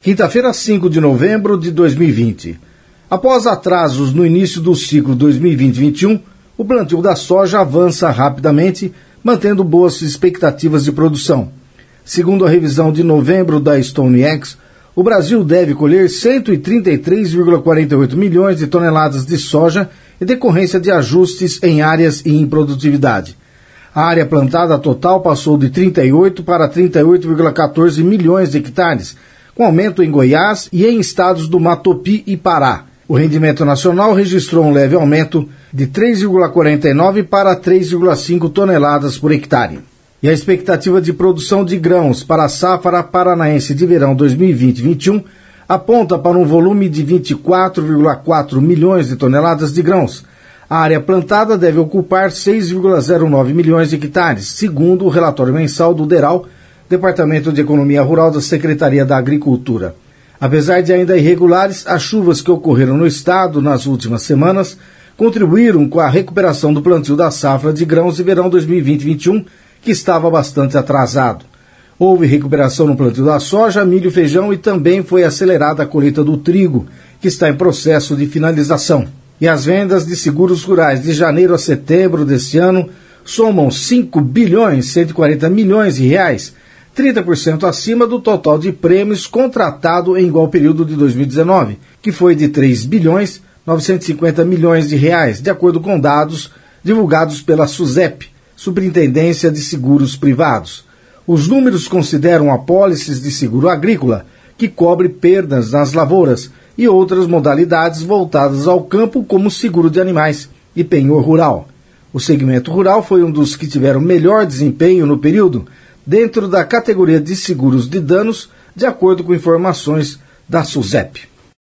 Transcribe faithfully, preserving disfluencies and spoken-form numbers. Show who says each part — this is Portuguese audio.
Speaker 1: Quinta-feira, cinco de novembro de dois mil e vinte. Após atrasos no início do ciclo dois mil e vinte vinte e um, o plantio da soja avança rapidamente, mantendo boas expectativas de produção. Segundo a revisão de novembro da StoneX, o Brasil deve colher cento e trinta e três vírgula quarenta e oito milhões de toneladas de soja em decorrência de ajustes em áreas e em produtividade. A área plantada total passou de trinta e oito para trinta e oito vírgula quatorze milhões de hectares, com aumento em Goiás e em estados do Matopi e Pará. O rendimento nacional registrou um leve aumento de três vírgula quarenta e nove para três vírgula cinco toneladas por hectare. E a expectativa de produção de grãos para a safra paranaense de verão dois mil e vinte vinte e um aponta para um volume de vinte e quatro vírgula quatro milhões de toneladas de grãos. A área plantada deve ocupar seis vírgula zero nove milhões de hectares, segundo o relatório mensal do DERAL, Departamento de Economia Rural da Secretaria da Agricultura. Apesar de ainda irregulares, as chuvas que ocorreram no estado nas últimas semanas contribuíram com a recuperação do plantio da safra de grãos de verão dois mil e vinte vinte e um, que estava bastante atrasado. Houve recuperação no plantio da soja, milho e feijão e também foi acelerada a colheita do trigo, que está em processo de finalização. E as vendas de seguros rurais de janeiro a setembro deste ano somam cinco bilhões cento e quarenta milhões de reais, trinta por cento acima do total de prêmios contratado em igual período de dois mil e dezenove, que foi de três bilhões novecentos e cinquenta milhões de reais, de acordo com dados divulgados pela SUSEP, Superintendência de Seguros Privados. Os números consideram apólices de seguro agrícola, que cobre perdas nas lavouras, e outras modalidades voltadas ao campo, como seguro de animais e penhor rural. O segmento rural foi um dos que tiveram melhor desempenho no período, dentro da categoria de seguros de danos, de acordo com informações da SUSEP.